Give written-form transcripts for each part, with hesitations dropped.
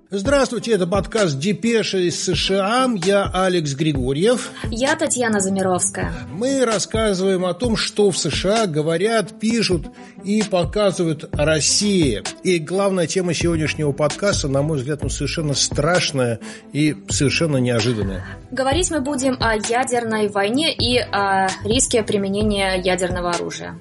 Здравствуйте, это подкаст «Депеша из США». Я Алекс Григорьев. Я Татьяна Замировская. Мы рассказываем о том, что в США говорят, пишут и показывают о России. И главная тема сегодняшнего подкаста, на мой взгляд, совершенно страшная и совершенно неожиданная. Говорить мы будем о ядерной войне и о риске применения ядерного оружия.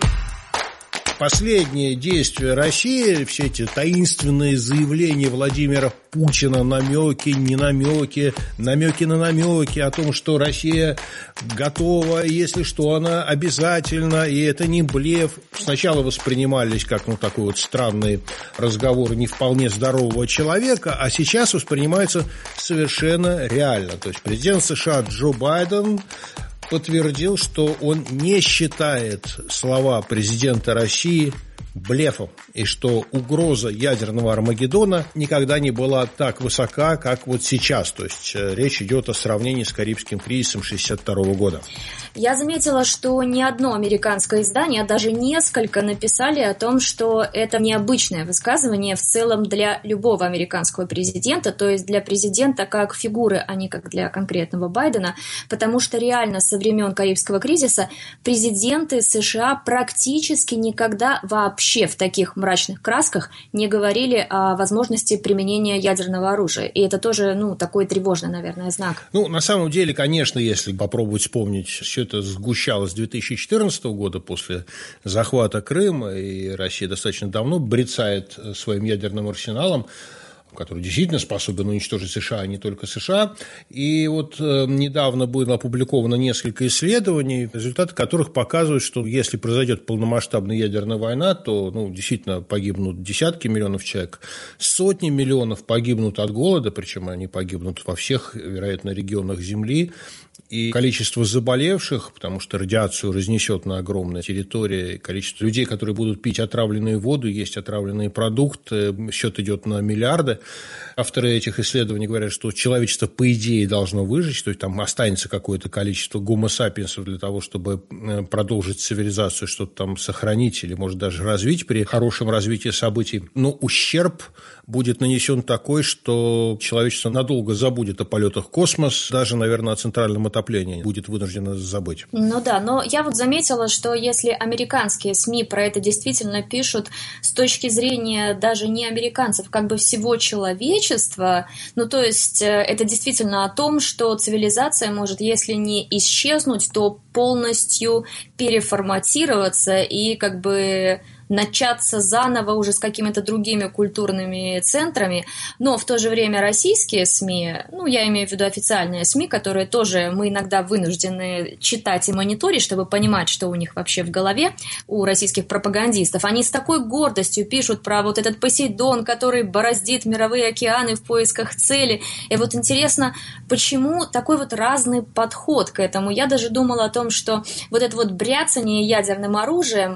Последние действия России, все эти таинственные заявления Владимира Путина, намеки, не намеки, намеки на намеки о том, что Россия готова, если что, она обязательно, и это не блеф. Сначала воспринимались как такой вот странный разговор не вполне здорового человека, а сейчас воспринимается совершенно реально. То есть президент США Джо Байден подтвердил, что он не считает слова президента России блефом, и что угроза ядерного Армагеддона никогда не была так высока, как вот сейчас. То есть речь идет о сравнении с Карибским кризисом 1962 года. Я заметила, что ни одно американское издание, а даже несколько, написали о том, что это необычное высказывание в целом для любого американского президента, то есть для президента как фигуры, а не как для конкретного Байдена, потому что реально со времен Карибского кризиса президенты США практически никогда вообще в таких мрачных красках не говорили о возможности применения ядерного оружия. И это тоже, такой тревожный, наверное, знак. На самом деле, конечно, если попробовать вспомнить, все это сгущалось с 2014 года после захвата Крыма, и Россия достаточно давно брецает своим ядерным арсеналом, который действительно способен уничтожить США, а не только США. И вот недавно было опубликовано несколько исследований, результаты которых показывают, что если произойдет полномасштабная ядерная война, то действительно погибнут десятки миллионов человек, сотни миллионов погибнут от голода, причем они погибнут во всех, вероятно, регионах Земли. И количество заболевших, потому что радиацию разнесет на огромной территории, количество людей, которые будут пить отравленную воду, есть отравленные продукты, счет идет на миллиарды. Авторы этих исследований говорят, что человечество, по идее, должно выжить, то есть там останется какое-то количество гомо-сапиенсов для того, чтобы продолжить цивилизацию, что-то там сохранить или, может, даже развить при хорошем развитии событий. Но ущерб будет нанесен такой, что человечество надолго забудет о полетах в космос, даже, наверное, о центральном отоплении будет вынуждено забыть. Но я вот заметила, что если американские СМИ про это действительно пишут с точки зрения даже не американцев, как бы всего человечества, то есть это действительно о том, что цивилизация может, если не исчезнуть, то полностью переформатироваться и как бы начаться заново уже с какими-то другими культурными центрами, но в то же время российские СМИ, я имею в виду официальные СМИ, которые тоже мы иногда вынуждены читать и мониторить, чтобы понимать, что у них вообще в голове, у российских пропагандистов, они с такой гордостью пишут про вот этот Посейдон, который бороздит мировые океаны в поисках цели. И вот интересно, почему такой вот разный подход к этому? Я даже думала о том, что вот это вот бряцание ядерным оружием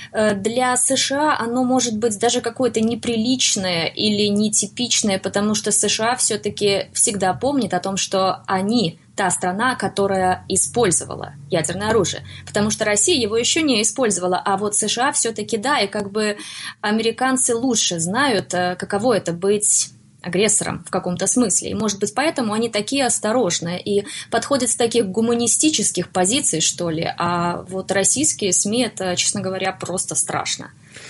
для США оно может быть даже какое-то неприличное или нетипичное, потому что США все-таки всегда помнит о том, что они та страна, которая использовала ядерное оружие, потому что Россия его еще не использовала, а вот США все-таки да, и как бы американцы лучше знают, каково это быть агрессором в каком-то смысле. И, может быть, поэтому они такие осторожные и подходят с таких гуманистических позиций, что ли. А вот российские СМИ, это, честно говоря, просто страшно.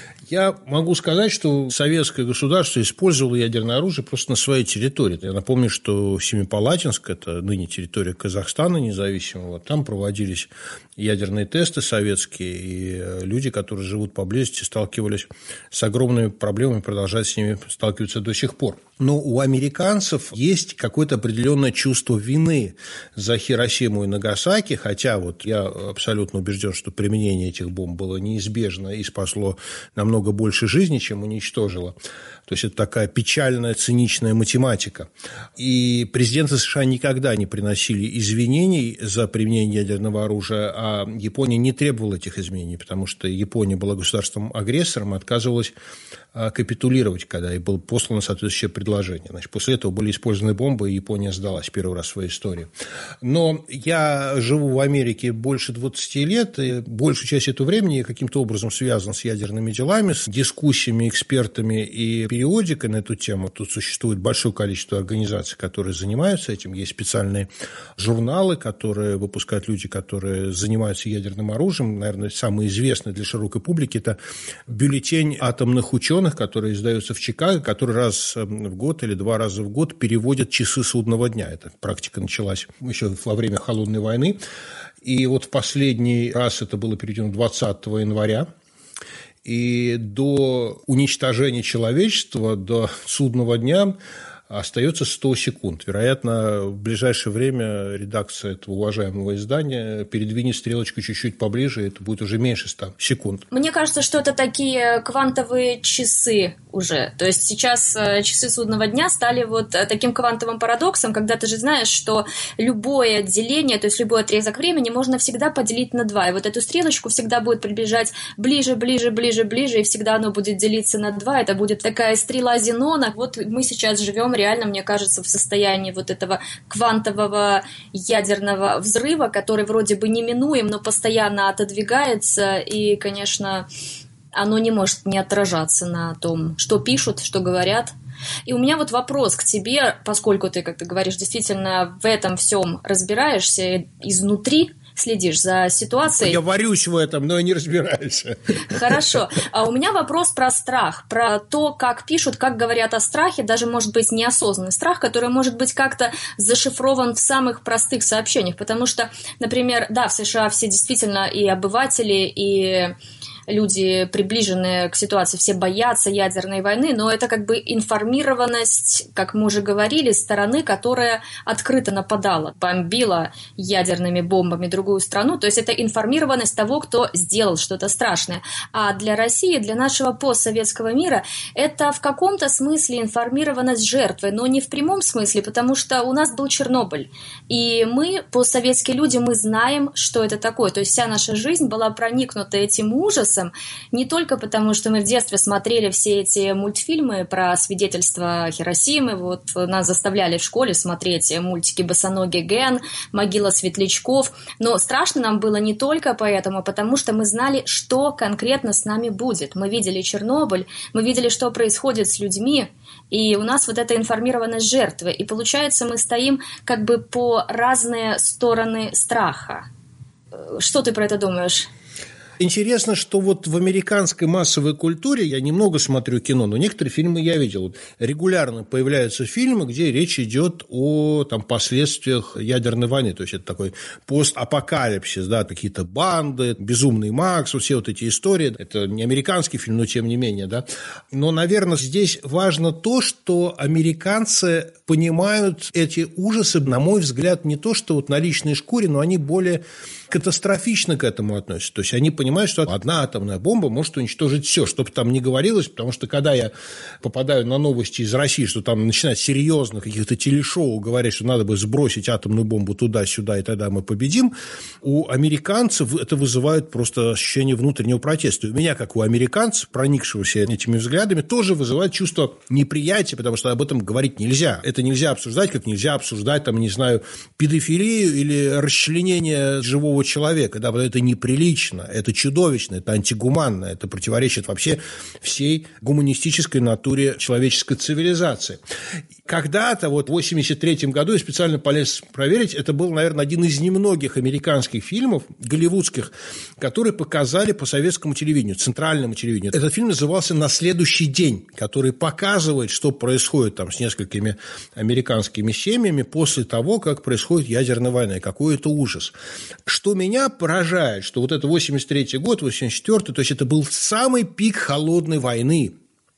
Я могу сказать, что советское государство использовало ядерное оружие просто на своей территории. Я напомню, что Семипалатинск – это ныне территория Казахстана независимого. Там проводились ядерные тесты советские, и люди, которые живут поблизости, сталкивались с огромными проблемами, продолжают с ними сталкиваться до сих пор. Но у американцев есть какое-то определенное чувство вины за Хиросиму и Нагасаки, хотя вот я абсолютно убежден, что применение этих бомб было неизбежно и спасло намного больше жизни, чем уничтожило. То есть это такая печальная, циничная математика. И президенты США никогда не приносили извинений за применение ядерного оружия, а Япония не требовала этих изменений, потому что Япония была государством-агрессором, отказывалась капитулировать, когда и было послано соответствующее предложение. Значит, после этого были использованы бомбы, и Япония сдалась первый раз в своей истории. Но я живу в Америке больше 20 лет, и большую часть этого времени я каким-то образом связан с ядерными делами, с дискуссиями, экспертами и периодикой на эту тему. Тут существует большое количество организаций, которые занимаются этим. Есть специальные журналы, которые выпускают люди, которые занимаются ядерным оружием. Наверное, самый известный для широкой публики – это бюллетень атомных ученых, который издается в Чикаго, который раз в год или 2 раза в год переводят часы судного дня. Эта практика началась еще во время Холодной войны. И вот в последний раз это было переведено 20 января. И до уничтожения человечества, до судного дня остается 100 секунд. Вероятно, в ближайшее время редакция этого уважаемого издания передвинет стрелочку чуть-чуть поближе, и это будет уже меньше 100 секунд. Мне кажется, что это такие квантовые часы уже. То есть сейчас часы судного дня стали вот таким квантовым парадоксом, когда ты же знаешь, что любое деление, то есть любой отрезок времени можно всегда поделить на 2. И вот эту стрелочку всегда будет приближать ближе, ближе, ближе, ближе, и всегда оно будет делиться на 2. Это будет такая стрела Зенона. Вот мы сейчас живем реально, мне кажется, в состоянии вот этого квантового ядерного взрыва, который вроде бы неминуем, но постоянно отодвигается, и, конечно, оно не может не отражаться на том, что пишут, что говорят. И у меня вот вопрос к тебе, поскольку ты, как ты говоришь, действительно в этом всем разбираешься изнутри, следишь за ситуацией. Я варюсь в этом, но не разбираюсь. Хорошо. А у меня вопрос про страх, про то, как пишут, как говорят о страхе, даже, может быть, неосознанный страх, который, может быть, как-то зашифрован в самых простых сообщениях. Потому что, например, да, в США все действительно и обыватели, и люди, приближенные к ситуации, все боятся ядерной войны, но это как бы информированность, как мы уже говорили, стороны, которая открыто нападала, бомбила ядерными бомбами другую страну. То есть это информированность того, кто сделал что-то страшное. А для России, для нашего постсоветского мира, это в каком-то смысле информированность жертвы, но не в прямом смысле, потому что у нас был Чернобыль. И мы, постсоветские люди, мы знаем, что это такое. То есть вся наша жизнь была проникнута этим ужасом, не только потому, что мы в детстве смотрели все эти мультфильмы про свидетельства Хиросимы, вот нас заставляли в школе смотреть мультики «Босоногий Ген», «Могила светлячков», но страшно нам было не только поэтому, потому что мы знали, что конкретно с нами будет. Мы видели Чернобыль, мы видели, что происходит с людьми, и у нас вот эта информированность жертвы, и получается, мы стоим как бы по разные стороны страха. Что ты про это думаешь? Интересно, что вот в американской массовой культуре, я немного смотрю кино, но некоторые фильмы я видел, регулярно появляются фильмы, где речь идет о там, последствиях ядерной войны, то есть это такой постапокалипсис, да, какие-то банды, Безумный Макс, вот все вот эти истории, это не американский фильм, но тем не менее, да, но, наверное, здесь важно то, что американцы понимают эти ужасы, на мой взгляд, не то, что вот на личной шкуре, но они более катастрофично к этому относятся. То есть они понимают, что одна атомная бомба может уничтожить все, что бы там ни говорилось, потому что когда я попадаю на новости из России, что там начинают серьезно каких-то телешоу говорить, что надо бы сбросить атомную бомбу туда-сюда, и тогда мы победим, у американцев это вызывает просто ощущение внутреннего протеста. И у меня, как у американцев, проникшегося этими взглядами, тоже вызывает чувство неприятия, потому что об этом говорить нельзя. Это нельзя обсуждать, как нельзя обсуждать, там, не знаю, педофилию или расчленение живого человека. Да, это неприлично, это чудовищно, это антигуманно, это противоречит вообще всей гуманистической натуре человеческой цивилизации. Когда-то, вот в 1983 году, я специально полез проверить, это был, наверное, один из немногих американских фильмов, голливудских, которые показали по советскому телевидению, центральному телевидению. Этот фильм назывался «На следующий день», который показывает, что происходит там с несколькими американскими семьями после того, как происходит ядерная война, и какой это ужас. Что меня поражает, что вот это 1983 год, 1984, то есть это был самый пик холодной войны.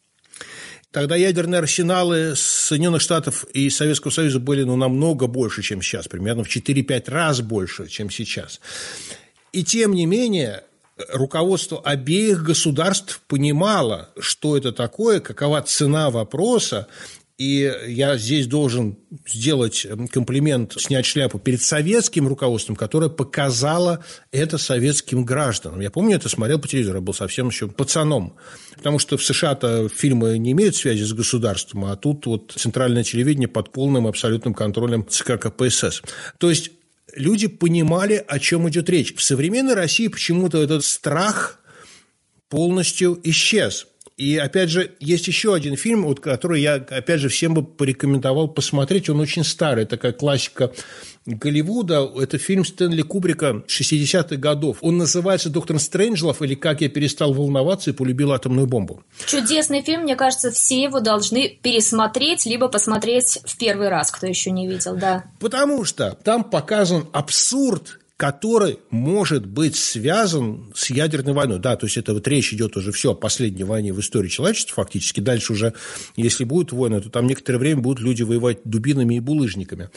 Тогда ядерные арсеналы Соединенных Штатов и Советского Союза были намного больше, чем сейчас, примерно в 4-5 раз больше, чем сейчас. И тем не менее, руководство обеих государств понимало, что это такое, какова цена вопроса, И я здесь должен сделать комплимент, снять шляпу перед советским руководством, которое показало это советским гражданам. Я помню, это смотрел по телевизору, я был совсем еще пацаном. Потому что в США-то фильмы не имеют связи с государством, а тут вот центральное телевидение под полным абсолютным контролем ЦК КПСС. То есть люди понимали, о чем идет речь. В современной России почему-то этот страх полностью исчез. И, опять же, есть еще один фильм, вот, который я, опять же, всем бы порекомендовал посмотреть. Он очень старый, такая классика Голливуда. Это фильм Стэнли Кубрика 60-х годов. Он называется «Доктор Стрэнджлов» или «Как я перестал волноваться и полюбил атомную бомбу». Чудесный фильм. Мне кажется, все его должны пересмотреть, либо посмотреть в первый раз, кто еще не видел, да. Потому что там показан абсурд, который может быть связан с ядерной войной. Да, то есть это вот речь идет уже все о последней войне в истории человечества фактически. Дальше уже, если будет война, то там некоторое время будут люди воевать дубинами и булыжниками.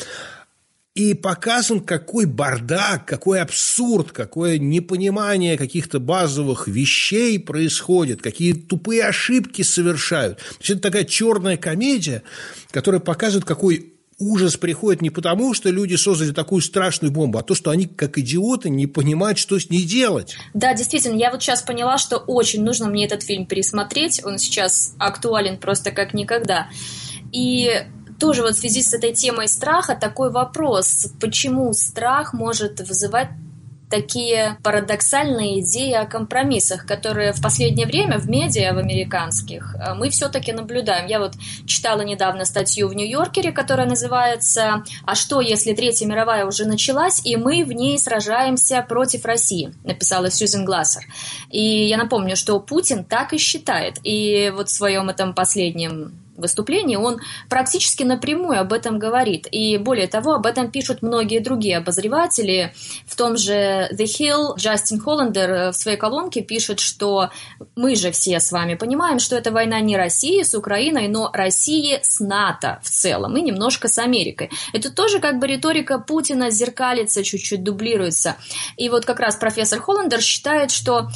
И показан, какой бардак, какой абсурд, какое непонимание каких-то базовых вещей происходит, какие тупые ошибки совершают. То есть это такая черная комедия, которая показывает, какой ужас приходит не потому, что люди создали такую страшную бомбу, а то, что они, как идиоты, не понимают, что с ней делать. Да, действительно, я вот сейчас поняла, что очень нужно мне этот фильм пересмотреть. Он сейчас актуален просто как никогда. И тоже вот в связи с этой темой страха такой вопрос. Почему страх может вызывать такие парадоксальные идеи о компромиссах, которые в последнее время в медиа, в американских, мы все-таки наблюдаем. Я вот читала недавно статью в Нью-Йоркере, которая называется «А что, если Третья мировая уже началась, и мы в ней сражаемся против России?» написала Сьюзен Глассер. И я напомню, что Путин так и считает. И вот в своем этом последнем выступлении он практически напрямую об этом говорит. И более того, об этом пишут многие другие обозреватели. В том же The Hill Джастин Холландер в своей колонке пишет, что мы же все с вами понимаем, что это война не России с Украиной, но России с НАТО в целом и немножко с Америкой. Это тоже как бы риторика Путина зеркалится, чуть-чуть дублируется. И вот как раз профессор Холландер считает, что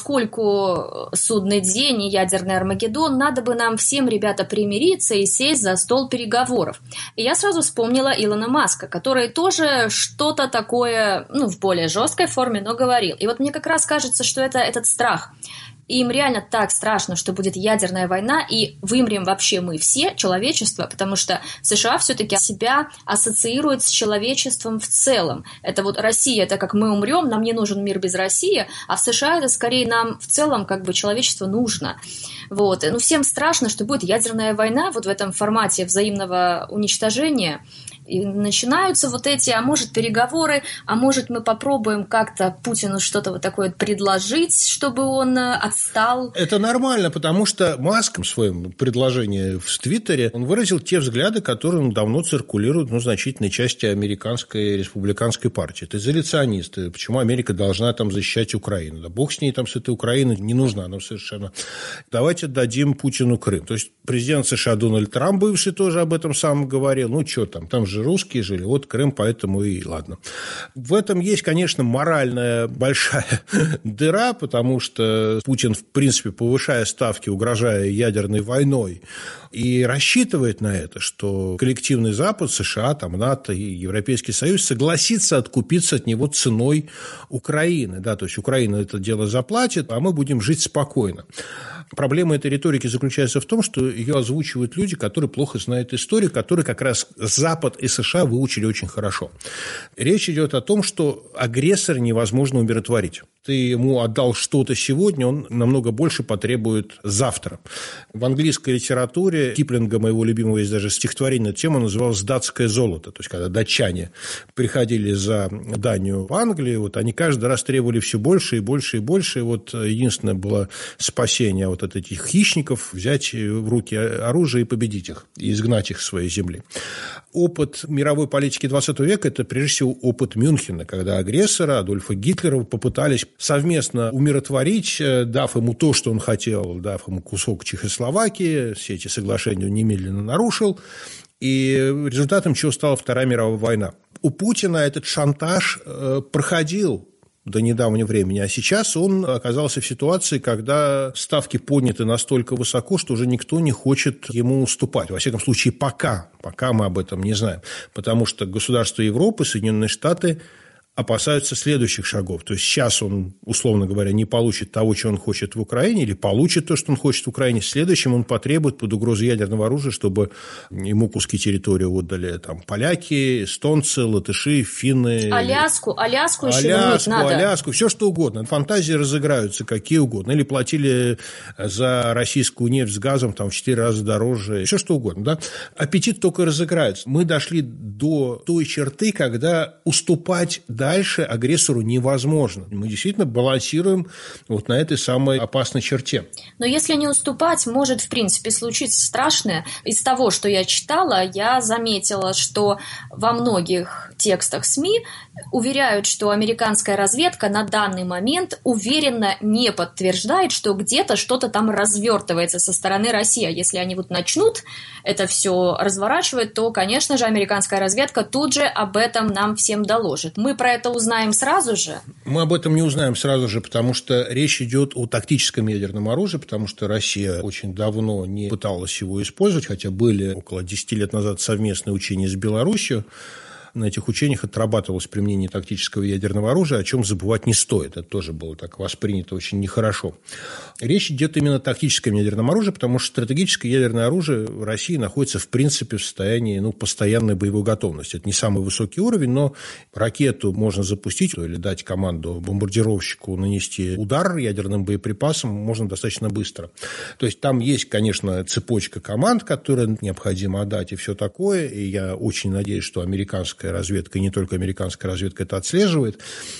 поскольку судный день и ядерный Армагеддон, надо бы нам всем, ребята, примириться и сесть за стол переговоров. И я сразу вспомнила Илона Маска, который тоже что-то такое, в более жесткой форме, но говорил. И вот мне как раз кажется, что это этот страх. Им реально так страшно, что будет ядерная война, и вымрем вообще мы все, человечество, потому что США все-таки себя ассоциирует с человечеством в целом. Это вот Россия, это как мы умрем, нам не нужен мир без России, а в США это скорее нам в целом как бы человечество нужно. Вот. Всем страшно, что будет ядерная война вот в этом формате взаимного уничтожения. И начинаются вот эти, а может, переговоры, а может, мы попробуем как-то Путину что-то вот такое предложить, чтобы он отстал. Это нормально, потому что Маск в своем предложении в Твиттере, он выразил те взгляды, которые давно циркулируют в значительной части американской республиканской партии. Это изоляционисты. Почему Америка должна там защищать Украину? Да бог с ней, там с этой Украиной не нужна нам совершенно. Давайте дадим Путину Крым. То есть президент США Дональд Трамп, бывший, тоже об этом сам говорил. Что там же русские жили, вот Крым, поэтому и ладно. В этом есть, конечно, моральная большая дыра, потому что Путин, в принципе, повышая ставки, угрожая ядерной войной, и рассчитывает на это, что коллективный Запад, США, там, НАТО и Европейский Союз согласится откупиться от него ценой Украины. Да, то есть Украина это дело заплатит, а мы будем жить спокойно. Проблема этой риторики заключается в том, что ее озвучивают люди, которые плохо знают историю, которые как раз Запад и США выучили очень хорошо. Речь идет о том, что агрессора невозможно умиротворить. Ты ему отдал что-то сегодня, он намного больше потребует завтра. В английской литературе Киплинга, моего любимого, есть даже стихотворение на тему, называлось «Датское золото». То есть, когда датчане приходили за данью в Англию, вот они каждый раз требовали все больше и больше и больше. И вот единственное было спасение вот от этих хищников, взять в руки оружие и победить их, и изгнать их с своей земли. Опыт мировой политики XX века – это, прежде всего, опыт Мюнхена, когда агрессора Адольфа Гитлера попытались совместно умиротворить, дав ему то, что он хотел, дав ему кусок Чехословакии, все эти соглашения он немедленно нарушил, и результатом чего стала Вторая мировая война. У Путина этот шантаж проходил до недавнего времени, а сейчас он оказался в ситуации, когда ставки подняты настолько высоко, что уже никто не хочет ему уступать. Во всяком случае, пока мы об этом не знаем. Потому что государства Европы, Соединенные Штаты опасаются следующих шагов. То есть сейчас он, условно говоря, не получит того, чего он хочет в Украине, или получит то, что он хочет в Украине. Следующим он потребует под угрозой ядерного оружия, чтобы ему куски территории отдали там поляки, эстонцы, латыши, финны. Аляску еще вернуть надо. Аляску, все что угодно. Фантазии разыграются какие угодно. Или платили за российскую нефть с газом там, в 4 раза дороже. Все что угодно. Да? Аппетит только разыграется. Мы дошли до той черты, когда уступать дальше агрессору невозможно. Мы действительно балансируем вот на этой самой опасной черте. Но если не уступать, может, в принципе, случиться страшное. Из того, что я читала, я заметила, что во многих текстах СМИ уверяют, что американская разведка на данный момент уверенно не подтверждает, что где-то что-то там развертывается со стороны России. А если они вот начнут это все разворачивать, то, конечно же, американская разведка тут же об этом нам всем доложит. Мы про это узнаем сразу же? Мы об этом не узнаем сразу же, потому что речь идет о тактическом ядерном оружии, потому что Россия очень давно не пыталась его использовать, хотя были около 10 лет назад совместные учения с Беларусью. На этих учениях отрабатывалось применение тактического ядерного оружия, о чем забывать не стоит. Это тоже было так воспринято очень нехорошо. Речь идет именно о тактическом ядерном оружии, потому что стратегическое ядерное оружие в России находится, в принципе, в состоянии постоянной боевой готовности. Это не самый высокий уровень, но ракету можно запустить или дать команду бомбардировщику нанести удар ядерным боеприпасом можно достаточно быстро. То есть там есть, конечно, цепочка команд, которые необходимо отдать и все такое. И я очень надеюсь, что американская разведка, и не только американская разведка, это отслеживает.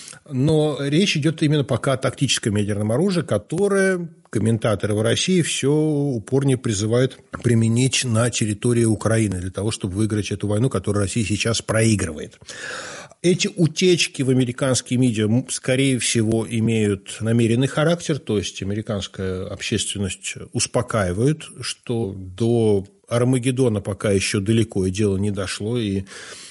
Но речь идет именно пока о тактическом ядерном оружии, которое комментаторы в России все упорнее призывают применить на территории Украины для того, чтобы выиграть эту войну, которую Россия сейчас проигрывает. Эти утечки в американские медиа, скорее всего, имеют намеренный характер, то есть американская общественность успокаивает, что до Армагеддона пока еще далеко, и дело не дошло, и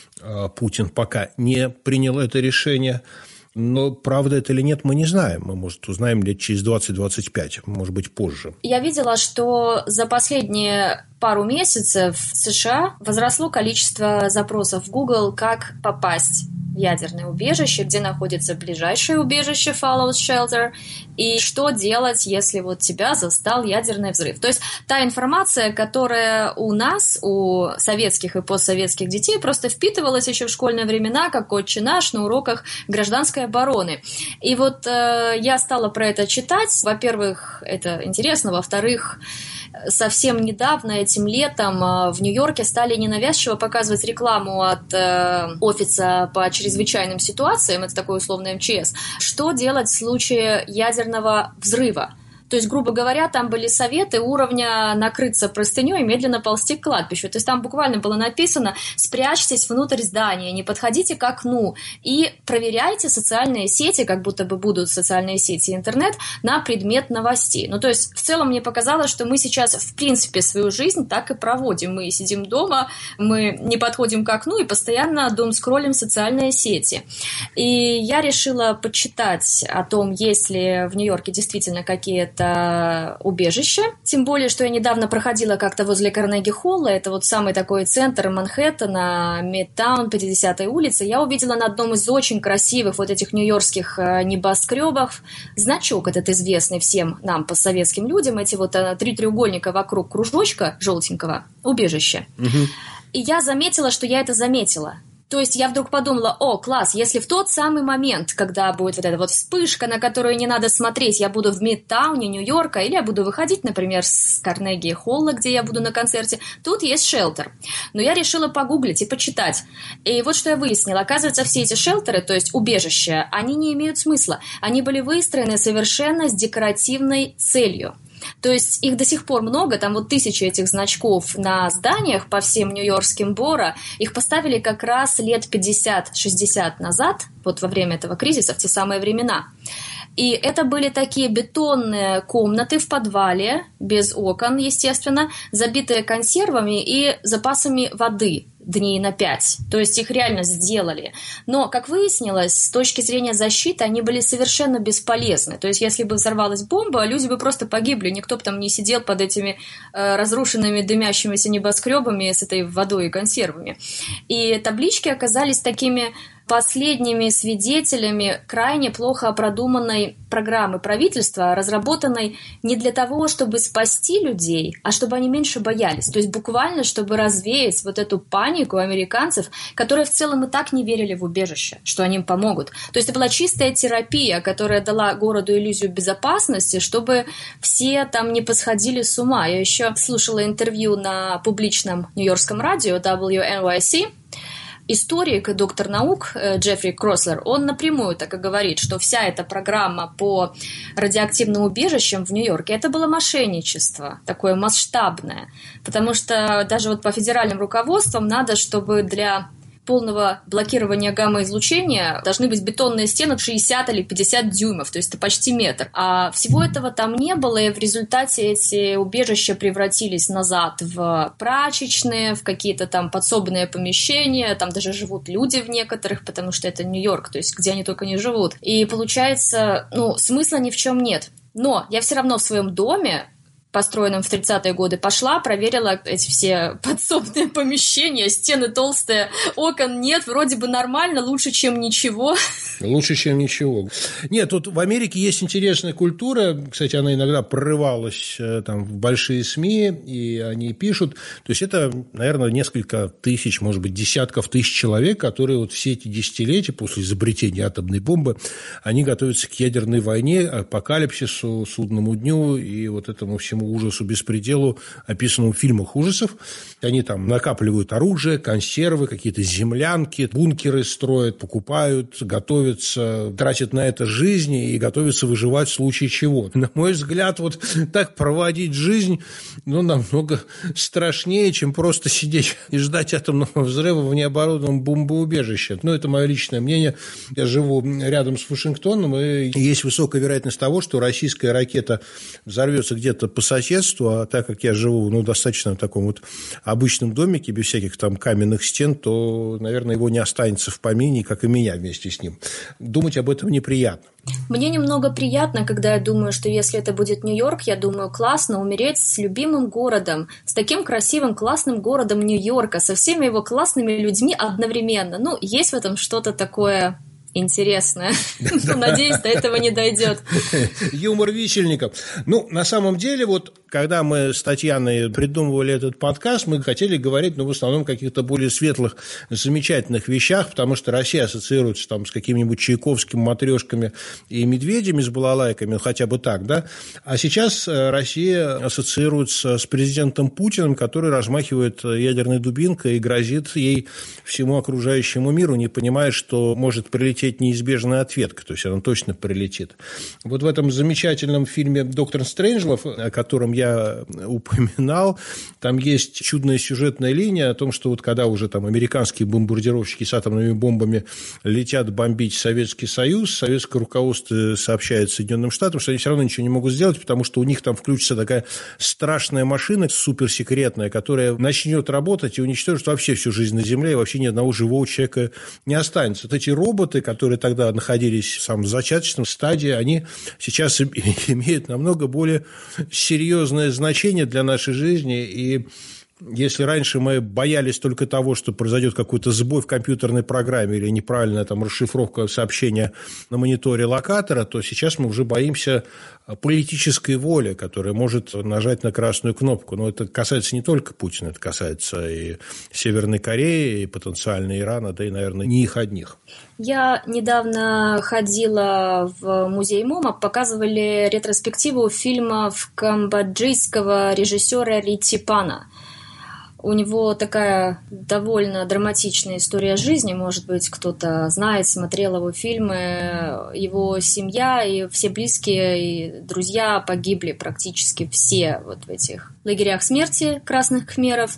Путин пока не принял это решение. Но правда это или нет, мы не знаем. Мы, может, узнаем лет через 20-25, может быть, позже. Я видела, что за последние пару месяцев в США возросло количество запросов в Google, как попасть в ядерное убежище, где находится ближайшее убежище Fallout Shelter, и что делать, если вот тебя застал ядерный взрыв. То есть та информация, которая у нас, у советских и постсоветских детей, просто впитывалась еще в школьные времена, как «Отче наш» на уроках гражданской обороны. И вот я стала про это читать. Во-первых, это интересно. Во-вторых, совсем недавно, этим летом, в Нью-Йорке стали ненавязчиво показывать рекламу от офиса по чрезвычайным ситуациям, это такой условный МЧС, что делать в случае ядерного взрыва. То есть, грубо говоря, там были советы уровня накрыться простыней и медленно ползти к кладбищу. То есть там буквально было написано: спрячьтесь внутрь здания, не подходите к окну и проверяйте социальные сети, как будто бы будут социальные сети и интернет, на предмет новостей. Ну, то есть, в целом мне показалось, что мы сейчас, в принципе, свою жизнь так и проводим. Мы сидим дома, мы не подходим к окну и постоянно думскроллим социальные сети. И я решила почитать о том, есть ли в Нью-Йорке действительно какие-то убежище. Тем более, что я недавно проходила как-то возле Карнеги-Холла, это вот самый такой центр Манхэттена, Мидтаун, 50-й улицы. Я увидела на одном из очень красивых вот этих нью-йоркских небоскребов значок этот известный всем нам, постсоветским людям, эти вот 3 треугольника вокруг кружочка желтенького, убежище. И я заметила, что я это заметила. То есть я вдруг подумала: о, класс, если в тот самый момент, когда будет вот эта вот вспышка, на которую не надо смотреть, я буду в Мидтауне, Нью-Йорка, или я буду выходить, например, с Карнеги-Холла, где я буду на концерте, тут есть шелтер. Но я решила погуглить и почитать. И вот что я выяснила. Оказывается, все эти шелтеры, то есть убежища, они не имеют смысла. Они были выстроены совершенно с декоративной целью. То есть их до сих пор много, там вот 1000 этих значков на зданиях по всем нью-йоркским Боро. Их поставили как раз лет 50-60 назад, вот во время этого кризиса, в те самые времена. И это были такие бетонные комнаты в подвале, без окон, естественно, забитые консервами и запасами воды. дней на 5. То есть их реально сделали. Но, как выяснилось, с точки зрения защиты они были совершенно бесполезны. То есть если бы взорвалась бомба, люди бы просто погибли. Никто бы там не сидел под этими разрушенными дымящимися небоскребами с этой водой и консервами. И таблички оказались такими последними свидетелями крайне плохо продуманной программы правительства, разработанной не для того, чтобы спасти людей, а чтобы они меньше боялись. То есть буквально, чтобы развеять вот эту панику американцев, которые в целом и так не верили в убежище, что они им помогут. То есть это была чистая терапия, которая дала городу иллюзию безопасности, чтобы все там не посходили с ума. Я еще слушала интервью на публичном нью-йоркском радио WNYC. Историк и доктор наук Джеффри Крослер, он напрямую так и говорит, что вся эта программа по радиоактивным убежищам в Нью-Йорке, это было мошенничество, такое масштабное, потому что даже вот по федеральным руководствам надо, чтобы для полного блокирования гамма-излучения должны быть бетонные стены 60 или 50 дюймов, то есть это почти метр. А всего этого там не было, и в результате эти убежища превратились назад в прачечные, в какие-то там подсобные помещения, там даже живут люди в некоторых, потому что это Нью-Йорк, то есть где они только не живут. И получается, смысла ни в чем нет. Но я все равно в своем доме, построенном в 30-е годы, пошла, проверила эти все подсобные помещения, стены толстые, окон нет, вроде бы нормально, лучше, чем ничего. Лучше, чем ничего. Нет, тут в Америке есть интересная культура, кстати, она иногда прорывалась там в большие СМИ, и они пишут, то есть это, наверное, несколько тысяч, может быть, десятков тысяч человек, которые вот все эти десятилетия после изобретения атомной бомбы, они готовятся к ядерной войне, апокалипсису, судному дню и вот этому всему ужасу, беспределу, описанному в фильмах ужасов. Они там накапливают оружие, консервы, какие-то землянки, бункеры строят, покупают, готовятся, тратят на это жизни и готовятся выживать в случае чего. На мой взгляд, вот так проводить жизнь, намного страшнее, чем просто сидеть и ждать атомного взрыва в необорудованном бомбоубежище. Это мое личное мнение. Я живу рядом с Вашингтоном, и есть высокая вероятность того, что российская ракета взорвется где-то по соседству, а так как я живу достаточно в таком вот обычном домике, без всяких там каменных стен, то, наверное, его не останется в помине, как и меня вместе с ним. Думать об этом неприятно. Мне немного приятно, когда я думаю, что если это будет Нью-Йорк, я думаю, классно умереть с любимым городом, с таким красивым, классным городом Нью-Йорка, со всеми его классными людьми одновременно. Есть в этом что-то такое интересное. Надеюсь, до этого не дойдет. Юмор висельников. На самом деле, когда мы с Татьяной придумывали этот подкаст, мы хотели говорить, в основном, о каких-то более светлых, замечательных вещах, потому что Россия ассоциируется там с какими-нибудь Чайковским, Матрешками и медведями, с балалайками, хотя бы так, да? А сейчас Россия ассоциируется с президентом Путиным, который размахивает ядерной дубинкой и грозит ей всему окружающему миру, не понимая, что может прилететь неизбежная ответка, то есть она точно прилетит. В этом замечательном фильме «Доктор Стрэнджлов», о котором я упоминал, там есть чудная сюжетная линия о том, что когда уже там американские бомбардировщики с атомными бомбами летят бомбить Советский Союз, советское руководство сообщает Соединенным Штатам, что они все равно ничего не могут сделать, потому что у них там включится такая страшная машина суперсекретная, которая начнет работать и уничтожит вообще всю жизнь на Земле, и вообще ни одного живого человека не останется. Эти роботы, которые тогда находились в зачаточном стадии, они сейчас имеют намного более серьезное значение для нашей жизни. И если раньше мы боялись только того, что произойдет какой-то сбой в компьютерной программе или неправильная расшифровка сообщения на мониторе локатора, то сейчас мы уже боимся политической воли, которая может нажать на красную кнопку. Но это касается не только Путина, это касается и Северной Кореи, и потенциально Ирана, да и, наверное, не их одних. Я недавно ходила в музей МОМА, показывали ретроспективу фильмов камбоджийского режиссера Ритипана. У него такая довольно драматичная история жизни, может быть, кто-то знает, смотрел его фильмы. Его семья и все близкие и друзья погибли практически все в этих лагерях смерти красных кхмеров.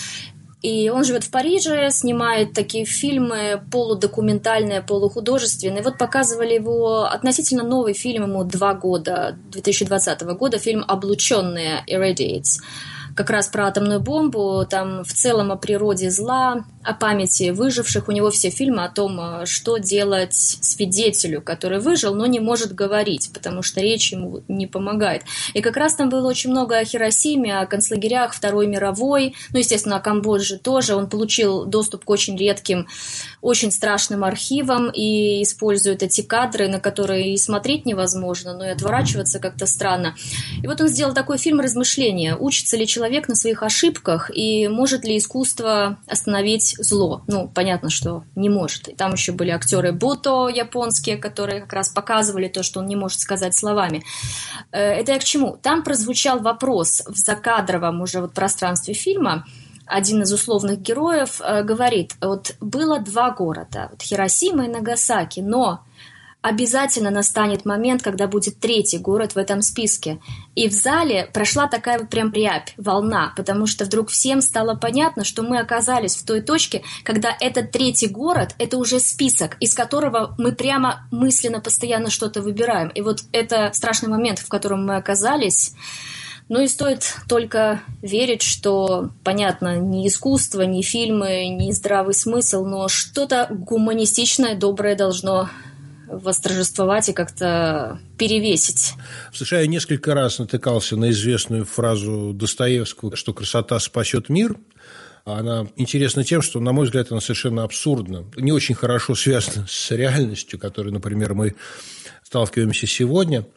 И он живет в Париже, снимает такие фильмы полудокументальные, полухудожественные. Показывали его относительно новый фильм, ему 2 года, 2020 года, фильм «Облученные» Irradiates. как раз про атомную бомбу, там в целом о природе зла, о памяти выживших. У него все фильмы о том, что делать свидетелю, который выжил, но не может говорить, потому что речь ему не помогает. И как раз там было очень много о Хиросиме, о концлагерях Второй мировой, ну, естественно, о Камбодже тоже. Он получил доступ к очень редким, очень страшным архивам и использует эти кадры, на которые и смотреть невозможно, но и отворачиваться как-то странно. И вот он сделал такой фильм «Размышления». Учится ли человек на своих ошибках и может ли искусство остановить зло? Ну, понятно, что не может. И там еще были актеры Буто японские, которые как раз показывали то, что он не может сказать словами. Это я к чему? Там прозвучал вопрос в закадровом уже вот пространстве фильма. Один из условных героев говорит, вот было 2 города, вот Хиросима и Нагасаки, но обязательно настанет момент, когда будет 3-й город в этом списке. И в зале прошла такая вот прям рябь, волна, потому что вдруг всем стало понятно, что мы оказались в той точке, когда этот 3-й город – это уже список, из которого мы прямо мысленно постоянно что-то выбираем. И вот это страшный момент, в котором мы оказались. Ну и стоит только верить, что, понятно, ни искусство, ни фильмы, ни здравый смысл, но что-то гуманистичное, доброе должно восторжествовать и как-то перевесить. В США я несколько раз натыкался на известную фразу Достоевского, что красота спасет мир. Она интересна тем, что, на мой взгляд, она совершенно абсурдна. Не очень хорошо связана с реальностью, которой, например, мы сталкиваемся сегодня.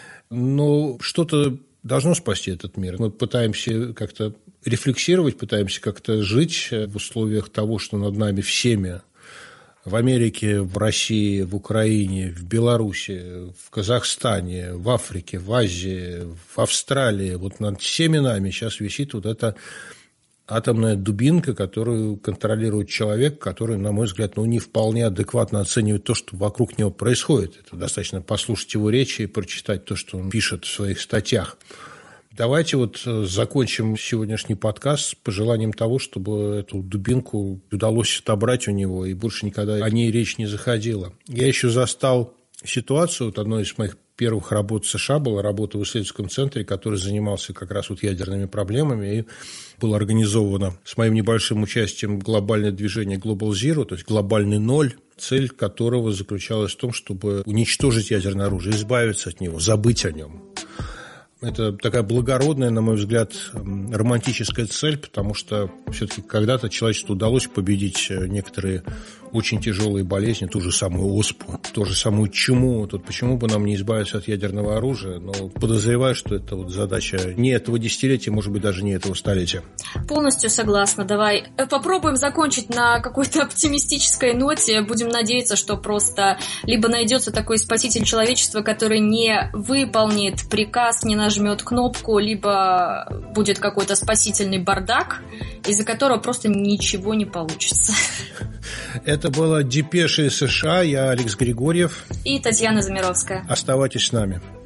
Но что-то должно спасти этот мир. Мы пытаемся как-то рефлексировать, пытаемся как-то жить в условиях того, что над нами всеми в Америке, в России, в Украине, в Беларуси, в Казахстане, в Африке, в Азии, в Австралии. Вот над всеми нами сейчас висит вот эта атомная дубинка, которую контролирует человек, который, на мой взгляд, не вполне адекватно оценивает то, что вокруг него происходит. Это достаточно послушать его речи и прочитать то, что он пишет в своих статьях. Давайте вот закончим сегодняшний подкаст с пожеланием того, чтобы эту дубинку удалось отобрать у него, и больше никогда о ней речь не заходила. Я еще застал ситуацию, вот одной из моих первых работ в США была работа в исследовательском центре, который занимался как раз вот ядерными проблемами, и было организовано с моим небольшим участием глобальное движение Global Zero, то есть глобальный ноль, цель которого заключалась в том, чтобы уничтожить ядерное оружие, избавиться от него, забыть о нем. Это такая благородная, на мой взгляд, романтическая цель, потому что все-таки когда-то человечеству удалось победить некоторые очень тяжелые болезни, ту же самую оспу, ту же самую чуму. Тут почему бы нам не избавиться от ядерного оружия? Но подозреваю, что это вот задача не этого десятилетия, может быть, даже не этого столетия. Полностью согласна. Давай попробуем закончить на какой-то оптимистической ноте. Будем надеяться, что просто либо найдется такой спаситель человечества, который не выполнит приказ, не нажмет кнопку, либо будет какой-то спасительный бардак, из-за которого просто ничего не получится. Это было «Депеши США». Я Алекс Григорьев. И Татьяна Замировская. Оставайтесь с нами.